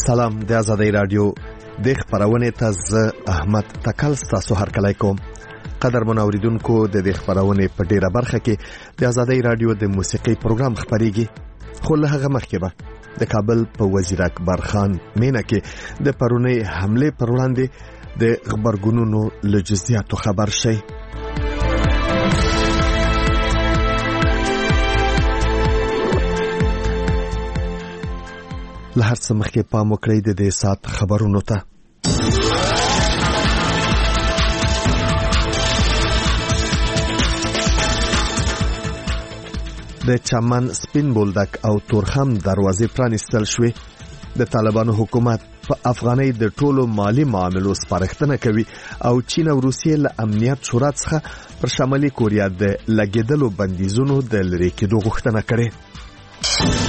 سلام د آزادۍ رادیو د خبرونه ته احمد تکل تاسو هر کله کوم قدر منوریدونکو د خبرونه په ډیره برخه کې د آزادۍ رادیو د موسیقي پروګرام خبريږي خو له هغه مخکې به د کابل په وزیر اکبر خان مینه کې د پرونی حمله پر وړاندې د خبرګونونو لجزياتو خبر شي. له هر څه مخکې پام وکړئ د دې سات خبرونو ته. د چمن سپین بولدک او تورخم دروازې پرانیستل شوې. د طالبانو حکومت په افغانۍ د ټولو مالی معاملو سپارښتنه کوي او چین او روسیې له امنیت شورا څخه پر شمالي کوریا د لګیدلو بندیزونو د لرې کېدو غوښتنه کړې.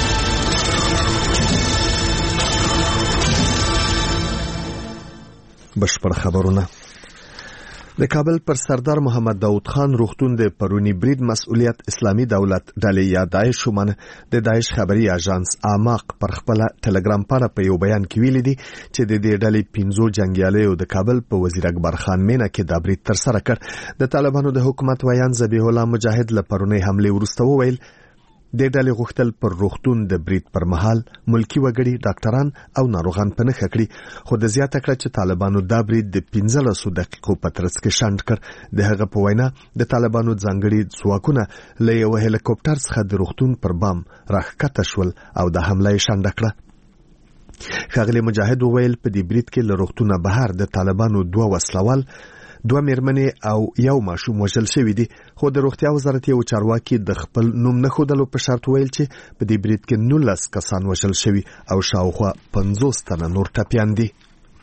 بشپړ خبرونه. د کابل پر سردار محمد داود خان روغتون د پرونی برید مسؤلیت اسلامی دولت ډلې یا داعش شومن د داعش خبري اژانس اماق پر خپل ټلګرام پاڼه په یو بیان کې ویلي دي چې د دې ډلې 15 جنگیالیو د کابل په وزیر اکبر خان مینه کې د برید تر سره کړ. د طالبانو د حکومت ویان ذبیح الله مجاهد له پرونی حمله وروسته وویل د ډلې غوښتل پر روغتون د برید پر مهال ملکی وګړي ډاکټران او ناروغان په نښه کړي خو د زیاته کړه چې طالبانو دا برید د 15 دقیقو په ترڅ کې شنډ کړ. د هغه په وینا د طالبانو ځانګړي ځواکونه له یو هلیکوپټر څخه د روغتون پر بام راښکته شول او د حمله یې شنډ کړه. ښاغلی مجاهد وویل په دې برید کې له روغتونه بهر د طالبانو 2 وسلوال 2 میرمنې او یو ماشوم وژل شوی دي خو د روغتیا وزارت یو چارواکي د خپل نوم نه خودلو په شرط ویل چې په دې برید کې 19 کسان وژل شوی او شاوخوا 50 تنه نور ټپیان دي.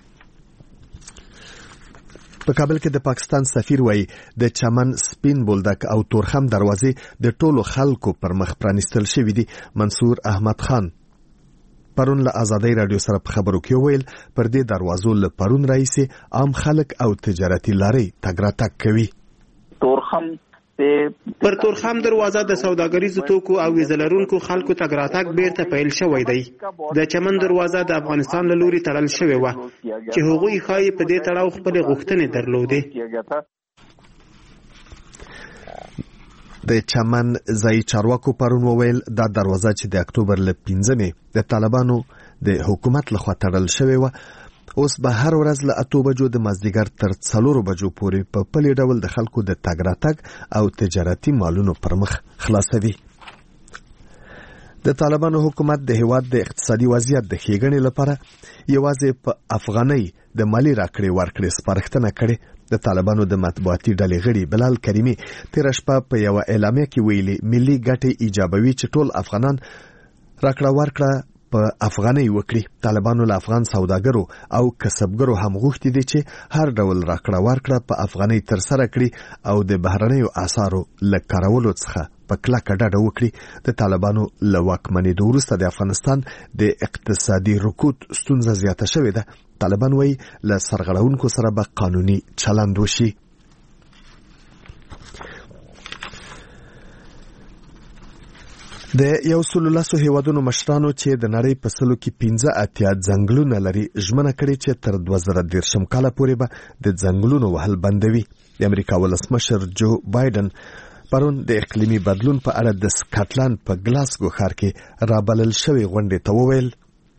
په کابل کې د پاکستان سفیر وایي د چمن سپین بولدک او تورخم دروازې د ټولو خلکو پر مخ پرانیستل شوی دي. منصور احمد خان پرون له آزادۍ رادیو سره په خبرو کې ویل پر دې دروازو له پرون راځي عام خلک او تجارتي لارې تګ راتګ کوي. پر تورخم دروازه د سوداګریزو توکو او ویزلرونکو خلکو تګ راتګ بیرته پیل شوی دی. د چمن دروازه د افغانستان له لوري تړل شوې و چې هغوی ښایي په دې تړاو خپل غوښتنې درلودې. د چمن ځای چارواکو پرون وویل دا دروازه چې د اکتوبر له 15مې د طالبانو د حکومت لخوا تړل شوې و اوس به هر ورځ له 8 بجو د مازدیګر تر 4 بجو پورې په پلي ډول د خلکو د تګ راتګ او تجارتي مالونو پر مخ خلاصوي. د طالبانو حکومت د هیواد د اقتصادي وضعیت د ښېګڼې لپاره یوازې په افغانۍ د مالی راکړې ورکړې سپارښتنه کړې. د طالبانو د مطبوعاتي ډلې غړي بلال کریمي تیر شپه په یو اعلامیه کې ویلي ملي ګټې ایجابوي چې ټول افغانان راکړه ورکړه په افغانۍ وکړي. طالبانو له افغان سوداګرو او کسبګرو هم غوښتي دي چې هر ډول راکړه ورکړه په افغانۍ تر سره کړي او د بهرنیو اسعارو له کارولو څخه په کلکه ډډه وکړي. د طالبانو له واکمنېدو وروسته د افغانستان د اقتصادي رکود ستونزه زیاته شوې ده. طالبان وایي له سرغړونکو سره به قانوني چلند وشي. د 110 هیوادونو مشرانو چې د نړۍ په سلو کې 15 ځنګلونه لري ژمنه کړې چې تر 2030 کال پورې به د ځنګلونو وهل بندوي. د امریکا ولسمشر جو بایدن پرون د اقلیمي بدلون په اړه د سکاټلند په ګلاسګو ښار کې رابلل شوی غونډې ته وویل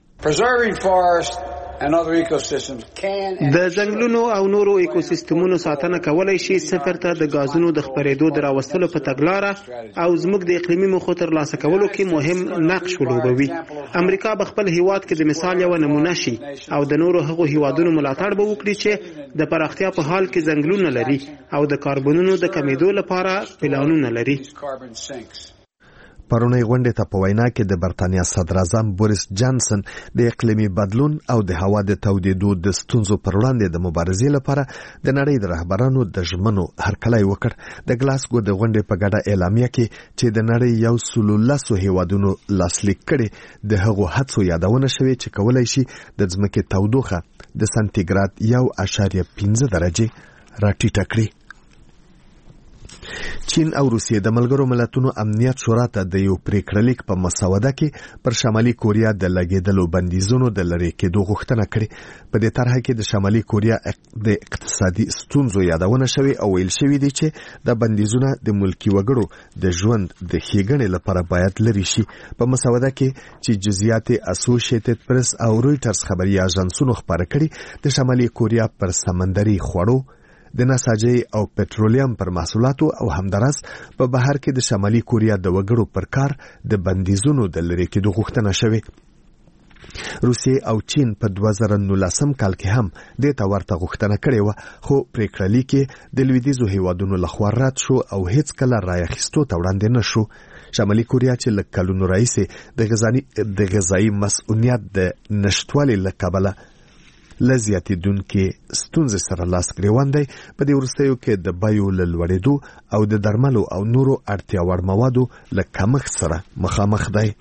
د ځنګلونو او نورو ایکوسیستمونو ساتنه کولای شي صفر ته د غازونو د خپرېدو د راوستلو په تګلاره او زموږ د اقلیمي موخو ترلاسه کولو کې مهم نقش ولوبوي. امریکا په خپل هیواد کې د مثال یو نمونه شي او د نورو هغو هیوادونو ملاتړ به وکړي چې د پراختیا په حال کې ځنګلونه لري او د کاربونونو د کمیدو لپاره پلانونه لري. پرونی غونډې ته په وینا کې د برتانیا صدر اعظم بوریس جانسن د اقلیمي بدلون او د هوا د تودېدو د ستونزو پر وړاندې د مبارزې لپاره د نړۍ د رهبرانو د ژمنو هرکلی وکړ. د ګلاسګو د غونډې په ګډه اعلامیه کې چې د نړۍ 110 هیوادونو لاسلیک کړي د هغو هڅو یادونه شوې چې کولای شي د ځمکې تودوخه د سانتیګراد 1.5 درجه راټیټه کړي. چین او روسیې د ملګرو ملتونو امنیت شورا ته د یو پریکړلیک په مسوده کې پر شمالي کوریا د لګیدلو بندیزونو د لری کېدو غوښتنه کړې. په دې طرح کې د شمالي کوریا د اقتصادي ستونزو یادونه شوې او ویل شوې دي چې د بندیزونو د ملکی وګړو د ژوند د ښېګڼې لپاره باید لري شي. په مسوده کې چې جزئیات اسوسییټډ پریس او رویټرز خبري اژانسونو خبره کړي، د شمالي کوریا پر سمندري خوړو، د نساجۍ او پټرولیم پر محصولاتو او همدارس په بهر کې د شمالي کوریا د وګړو پر کار د بندیزونو د لری کېدو غوښتنه شوې. روسیې او چین په 2019 کال کې هم د تورته غوښتنه کړې و، خو پریکړلیک کې د لویدیځو هیوادونو لخوا رد شو او هیڅ کله راایخیستو ته وړاندې نشو. شمالي کوریا چې له کلونو راهیسې د غذایي مسؤلیت د نشټوالي له کبله لزیاتېدونکې ستونزې سره لاس ګریوان دی، په دې وروستیو کې د بیو له لوړېدو او د درملو او نورو اړتیا وړ موادو له کمښت سره مخامخ دی.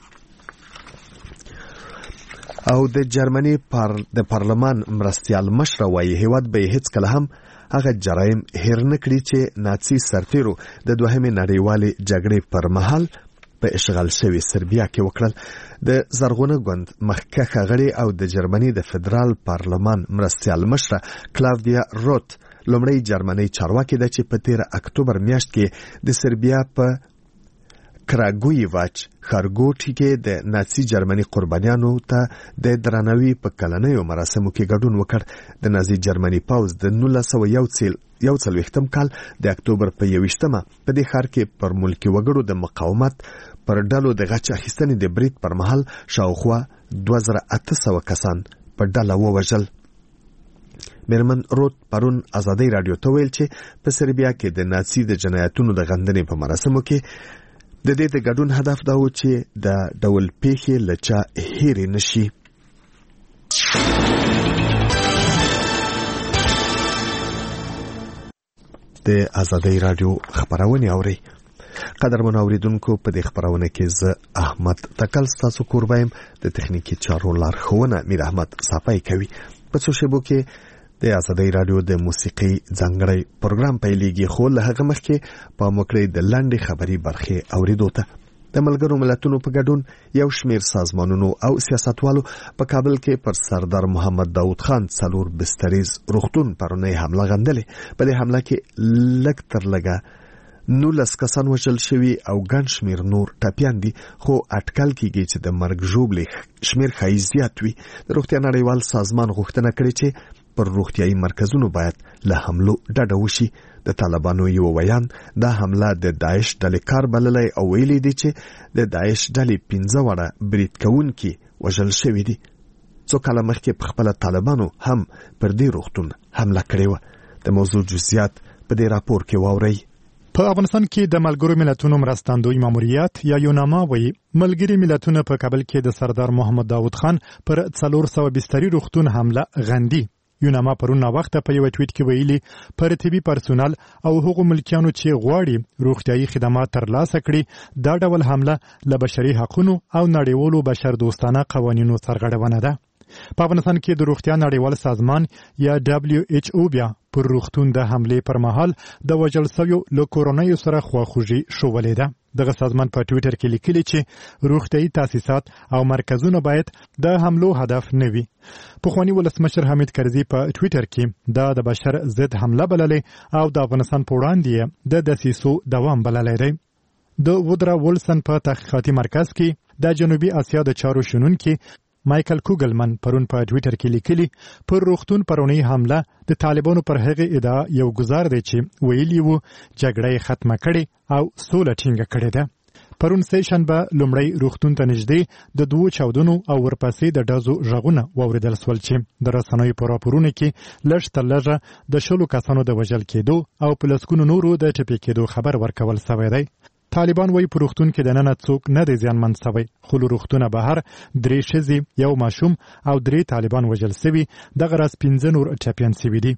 او د جرمني د پارلمان مرستیال مشره وایي هیواد به هیڅ کله هم هغه جرایم هیر نه کړي چې ناتسي سرتیرو د دوهمې نړیوالې جګړې پر مهال په اشغال شوی سربیا کې وکړل. د زرغونه ګوند مخکښه غړي او د جرمني د فدرال پارلمان مرستیال مشره کلاودیا روت لومړی جرمني چارواکي ده چې په 13 اکتوبر میاشت کې د سربیا په کراګویواچ ښارګوټي کې د ناتسي جرمني قربانیانو ته د درناوي په کلنیو مراسمو کې ګډون وکړ. د نازي جرمني پوځ د 1941 کال د اکتوبر په 21مه په دې ښار کې پر ملکی وګړو د مقاومت پر ډلو د غچ اخیستنې د برید پر مهال شاوخوا 2800 کسان په ډله ووژل. میرمن روت پرون ازادي رادیو ته ویل چې په سربیا کې د ناتسي د جنایتونو د غندنې په مراسمو کې د دې د ګډون هدف دا و چې د ډول پیښې له چا هېرې نشي. د ازادي رادیو خبرونه اوري. قدرمن اوریدونکو، په دې خبرونه کې زه احمد تکل ستاسو قربایم، د تخنیکی چارو لارښوونه میر احمد صافی کوي. په څو شیبو کې د ازادي رادیو د موسیقي ځانګړی پروګرام پیلېږي، خو له هغه مخکې په موکړې د لاندې خبري برخې اوریدو ته. د ملګرو ملتونو په ګډون یو شمیر سازمانونو او سیاستوالو په کابل کې پر سردار محمد داود خان 4 بستریز روغتون پرونی حمله غندلې. په دې حمله کې لږ تر لږه 19 کسان وژل شوي او ګڼ شمیر نور ټپیان دي، خو اټکل کېږي چې د مرګ ژوبلې شمیر ښایي زیات وي. د روغتیا نړیوال سازمان غوښتنه کړې چې پر روغتیايي مرکزونو باید له حملو ډډه وشي. د طالبانو یو ویان دا حمله د داعش ډلې کار بللی او ویلي دي چې د داعش ډلې 15 وړه برید کوونکي وژل شوي دي. څو کاله مخکې په خپله طالبانو هم پر دې روغتون حمله کړې وه. د موضوع جزئیات په دې راپور کې واورئ. په افغانستان کې د ملګرو ملتونو مرستندوی ماموریت یا یوناما وایي ملګري ملتونه په کابل کې د سردار محمد داود خان پر 400 بستري روغتون حمله غندي. یوناما پرون وخت په یو ټویټ کې ویلي پر طبي پرسونل او هغو ملکیانو چې غواړي روغتيایي خدمات ترلاسه کړي دا ډول حمله له بشري حقوقو او نړیوالو بشردوستانه قوانینو سرغړونه ده. په افغانستان کې د روغتیا نړیوال سازمان یا WHO بیا پر روغتون د حمله پر مهال د وژل شویو له کورونایي سره خواخوږي شولې ده. دغه سازمان په ټویټر کې لیکلي چې روغتيایي تاسیسات او مرکزونه باید د حملو هدف نه وي. پخوانی ولسمشر حمید کرزي په ټویټر کې د بشر ضد حمله بللې او د افغانستان په وړاندې د دسیسو دوام بللې دی. د وودرا وولسن په تحقیقاتي مرکز کې د جنوبي اسیا د چارو شنونکي مایکل کوګلمن پرون په ټویټر کې لیکلي پر روغتون پرونی حمله د طالبانو پر هغه ادعا یو گزار دی چې ویلي وو جګړه ختمه کړي او سوله ټینګه کړې ده. پرون سیشنبه لومړی روغتون ته نږدې د 2 چاودنو او ورپسې د ډزو ژغونه واوریدل سول چې د رسنیو په راپورونو کې لږ تر لږه د 10 کسانو د وژل کېدو او په لسګونو نورو د ټپي کېدو خبر ورکول شوی دی. طالبان وایي په روغتون کې د نن څوک نه دی زیانمن شوی، خو له روغتونه بهر 3 ښځې، یو ماشوم او 3 طالبان وژل شوي، دغه راز 15 نور ټپیان شوي دي.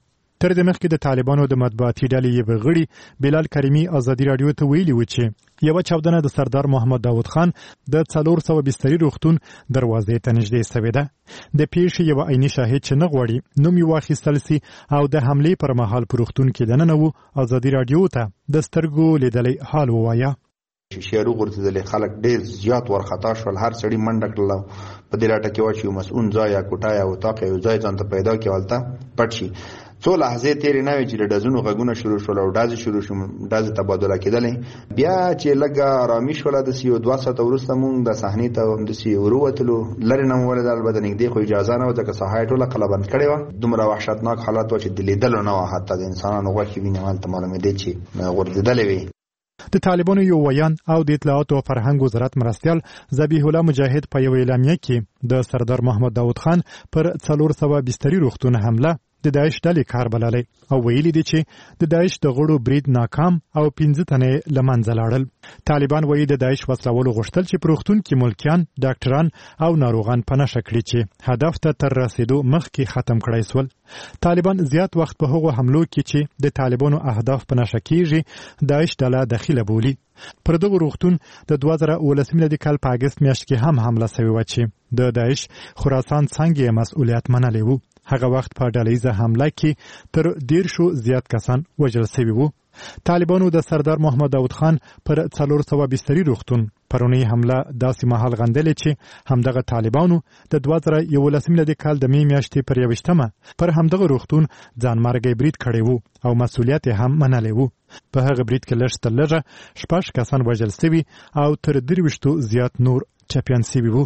تر دې مخکې د طالبانو د مطبوعاتي ډلې یو غړي بلال کریمي ازادي رادیو ته ویلي و چې یو چاودنه د سردار محمد داود خان د 400 بستري روغتون دروازې ته نږدې شوې ده. د پیښې یو عیني شاهد چې نه غواړي نوم یې واخیستل سي او د حملې پر مهال په روغتون کې دننه و ازادي رادیو ته د سترګو لیدلې حال ووایا. شیشې غورځېدلې، خلک ډېر زیات ورخطا شول، هر سړي منډه کړله په دې لټه کې و چې یو مسؤل ځای یا کوټه یا اتاق یو ځای ځان ته پیدا کړي هلته پټ شي. څو لحظې تېرې نه وې چې د ډزونو غږونه شروع شول او ډزې شروع شو، ډزې تبادله کېدلې. بیا چې لږه ارامي شوله داسې یو 2 ساعته وروسته مونږ د صحنې ته همداسې ورووتلو. لرې نه مو ولیدل، البته نږدې خو اجازه نه وه ځکه ساحه یې ټوله قلبند کړې وه. دومره وحشتناک حالت و چې د لیدلو نه وه، حتی د انسانانو غوښې وینې هلته معلومېدې چې غورځېدلې وې. د طالبانو یو ویان او د اطلاعات او فرهنګ وزارت مرستیال ذبیح الله مجاهد په یو اعلامیه کې د سردار محمد داود خان پر 400 بستري روغتون حمله د داعش ډلې کار بللې او ویلي دي چې د داعش د غړو برید ناکام او 15 تنه لمنځه لاړل. طالبان وایي د داعش وسلوالو غوښتل چې په روغتون کې ملکیان، ډاکټران او ناروغان په نښه کړي چې هدف ته تر رسیدو مخکې ختم کړای سول. طالبان زیات وخت په هغو حملو کې چې د طالبانو اهداف په نښه کېږي داعش ډله دخیله بولي. پر دغه روغتون د 2019 کال په اگست میاشت کې هم حمله شوې و چې د داعش خراسان څنګه مسؤلیت منلی و. هغه وخت په ډلهیزه حمله کې تر 150 زیات کسان وژل شوي وو. طالبانو د سردار محمد داود خان پر 400 بستري روغتون پرونی حمله داسې مهال غندلې چې همدغه طالبانو د 2019 کال د می میاشتې پر 21مه پر همدغه روغتون ځانمرګي برید کړی وو او مسؤلیت هم منلی وو. په هغه برید کې لږ تر لږه 6 کسان وژل شوي او تر 23 زیات نور ټپیان شوي وو.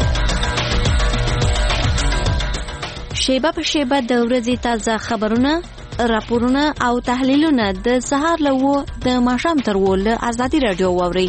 شیبه په شیبه د ورځې تازه خبرونه، راپورونه او تحلیلونه د سهار له 9 د ماښام تر 10 له ازادي رادیو واورئ.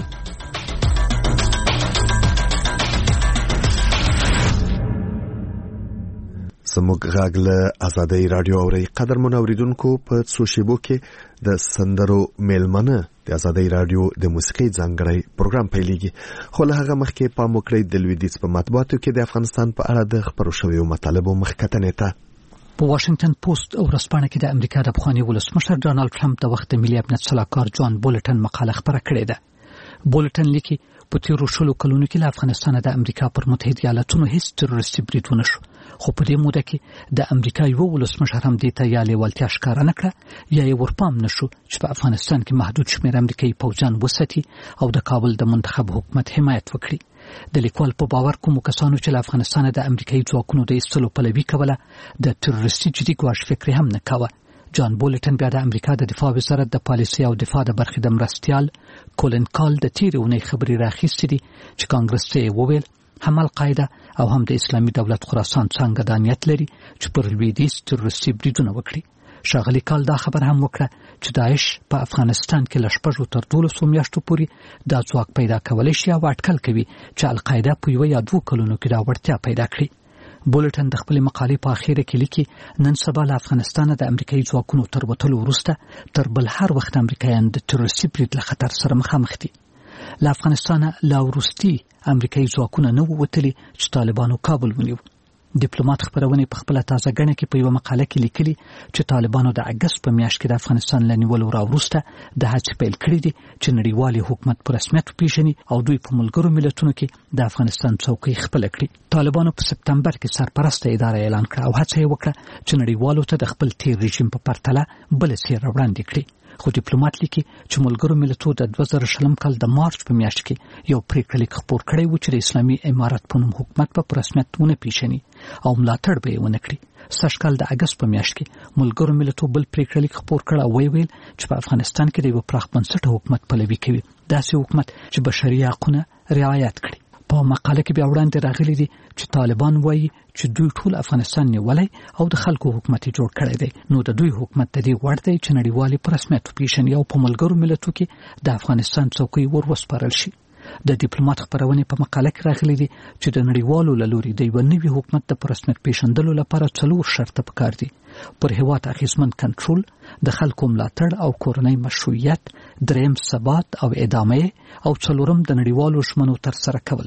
زموږ غږ له ازادي رادیو اورئ. قدرمن اوریدونکو، په څو شیبو کې د سندرو میلمنه د ازادي رادیو د موسیقي ځانګړی پروګرام پیلېږي. خو له هغه مخکې پام وکړئ د لویدیځ په مطبوعاتو کې د افغانستان په اړه د خبرو شویو مطالبو مخکتنې ته. په واشنگټن پوسټ او ورځپاڼه کې د امریکا د پخواني ولسمشر ډانلډ ټرمپ د وخت ملي امنیت سلاکار جان بولټن مقاله خبره کړې ده. بولټن لیکي په تیرو 10 کلونو کې له افغانستان د امریکا پر متحده ایالاتونو هیڅ تروریستي برید ونه شو، خو په دې موده کې د امریکا یو ولسمشر هم دې ته یا لیوالتیا ښکاره نه کړه یا یې ورپام نه شو چې په افغانستان کې محدود شمېر امریکایي پوځیان وساتي او د کابل د منتخب حکومت حمایت وکړي. د لیکوال په باور کومو کسانو چې له افغانستان د امریکایي ځواکونو د ایستلو پلوي کوله د تروریستي جدي ګواښ فکر هم نه کاوه. جان بولټن بیا د امریکا د دفاع وزارت د پالیسي او دفاع د برخې د مرستیال کولن کال د تیرې اونۍ خبرې راخیستې دي چې کانګرس ته وویل هم القاعده او هم د اسلامي دولت خراسان څنګه د نیت لري چې پر لویدیځ تروریستي بریدونه وکړي. ښاغلي کال دا خبر هم وکړه چې داعش په افغانستان کې له 6 تر 12 میاشتو پورې دا ځواک پیدا کولی شي او اټکل کوي چې القاعده په 1 یا 2 کلونو کې دا وړتیا پیدا کړي. بولټن د خپل مقالې په اخیره کې لیکي نن سبا له افغانستان د امریکایي ځواکونو تر وتلو وروسته تر بل هر وخت امریکایان د تروریستي برید له خطر سره مخامخ دي. له افغانستان لا وروستي امریکایي ځواکونه نه ووتلي چې طالبانو کابل ونیو. ډیپلوماټ خبرونه په خپل تازه غنه کې په یو مقاله کې لیکلي چې طالبانو د اگست په میاشت کې د افغانستان لنیولو راوروسته د هڅې پیل کړې دي چې نړیوال حکومت په رسمیت وپیژني او دوی په ملګرو ملتونو کې د افغانستان څوکۍ خپل کړي. طالبانو په سپتمبر کې سرپرسته اداره اعلان کړه او هڅه یې وکړه چې نړیوالو ته د خپل تیر رژیم په پرتله بل څیر وړاندې کړي. خو ډیپلوماټ لیکي چې ملګرو ملتونو د 2020 کال د مارچ په میاشت کې یو پریکړه لیک خپور کړی و چې د اسلامي امارات په نوم حکومت په رسمیت ونه پیژني او ملاتړ به یې ونه کړي. سږ کال د اگست په میاشت کې ملګرو ملتونو بل پریکړه لیک خپور کړ او ویل چې په افغانستان کې د یو پراخ بنسټه حکومت پلوي کوي، داسې حکومت چې بشري حقوقونه رعایت کړي. په مقاله کې بیا وړاندې راغلي دي چې طالبان وایي چې دوی ټول افغانستان نیولای او د خلکو حکومت جوړ کړی دی، نو د دوی حکومت د دې وړ دی چې نړیوالي په رسمیت وپیژني او په ملګرو ملتونو کې د افغانستان څوکۍ وسپارل شي. د ډیپلوماټ خبرونه په مقاله کې راغلي دي چې د نړیوالو له لوري د یو نوي حکومت د رسمیت پیژندلو لپاره 4 شرطه پکار دي: پر هیواد اخیستمن کنټرول، د خلکو ملاتړ او کورنۍ مشروعیت، دریم ثبات او ادامه او څلورم د نړیوالو ژمنو تر سره کول.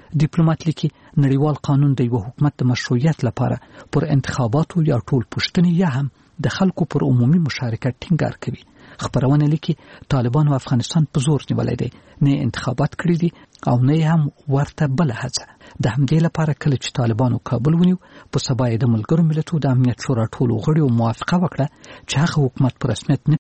ډیپلوماټ لیکي نړیوال قانون د یو حکومت د مشروعیت لپاره پر انتخاباتو یا ټول پوښتنې یا هم د خلکو پر عمومي مشارکت ټینګار کوي. خبرونه لیکي طالبان افغانستان په زور نیولای دي، نه انتخابات کړی دي او نه هم ورته بل هڅه. د همدې لپاره کله چې طالبانو کابل ونیو په سبا د ملګرو ملتونو د امنیت شورا ټولو غړیو موافقه وکړه چې هغه حکومت پر رسمیت